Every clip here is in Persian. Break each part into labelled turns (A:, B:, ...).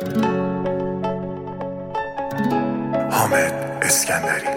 A: حامد اسکندری.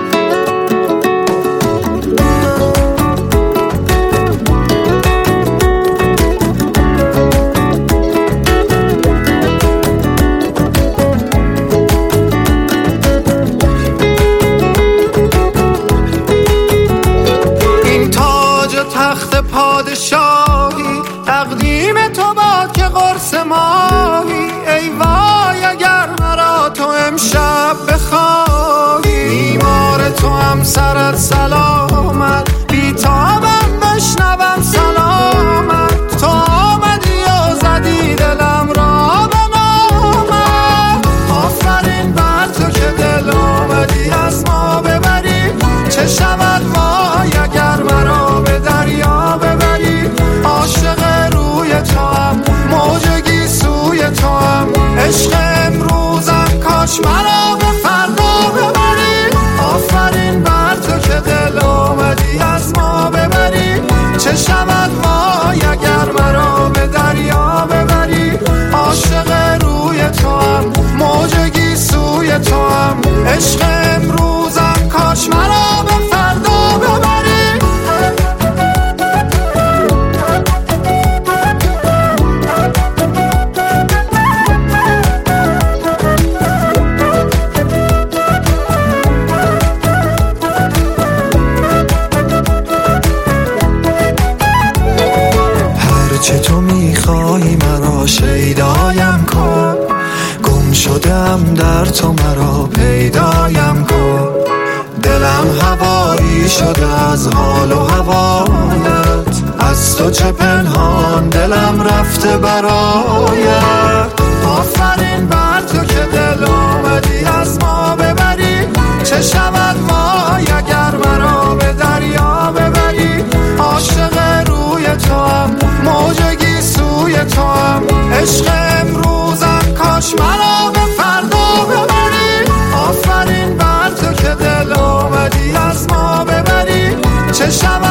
B: این تاج و تخت پادشاهی تقدیم تو باد که قرص ماهی. ای وای اگر مرا تو امشب بخواهی، بیمار تو هم سرت سلامت، بیتابم بشنوم سلامت. تو آمدی و زدی دلم را به نامت. آفرین بر تو که دل آمدی از ما ببری. چه شود وای اگر مرا به دریا ببری. عاشق روی تو هم موج گیسوی تو هم، عشق امروزم کاش مرا به فردا ببری. آفرین بر تو که دل آمدی از ما ببری. چه شود وای اگر مرا به دریا ببری. عاشق روی تو هم موج گیسوی تو هم، عشق امروزم کاش مرا به فردا ببری. چه تو میخوای مرا شیدایم کن، گم شدم در تو مرا پیدایم کن. دلم هوایی شده از حال و هوایت، از تو چه پنهان دلم رفته برایت. آفرین بر تو که دل آمدی از ما ببری. چه شود وای اگر مرا به دریا ببری. عاشق روی تو هم موج گیسوی تو هم، عشق امروزم کاش مرا به فردا ببری. آفرین بر تو که دل آمدی از ما ببری. چه شود